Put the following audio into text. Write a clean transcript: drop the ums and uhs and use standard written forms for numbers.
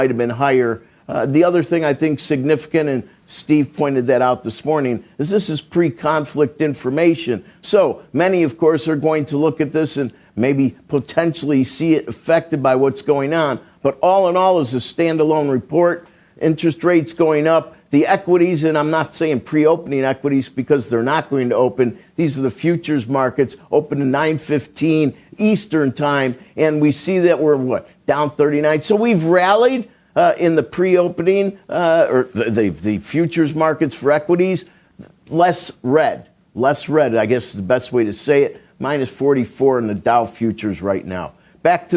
might have been higher. The other thing I think significant, and Steve pointed that out this morning, is this is pre-conflict information. So many, of course, are going to look at this and maybe potentially see it affected by what's going on. But all in all, is a standalone report. Interest rates going up. The equities, and I'm not saying pre-opening equities because they're not going to open. These are the futures markets, open to 9:15 Eastern time, and we see that we're, down 39. So we've rallied in the pre-opening, or the futures markets for equities. Less red, I guess is the best way to say it. Minus 44 in the Dow futures right now. Back to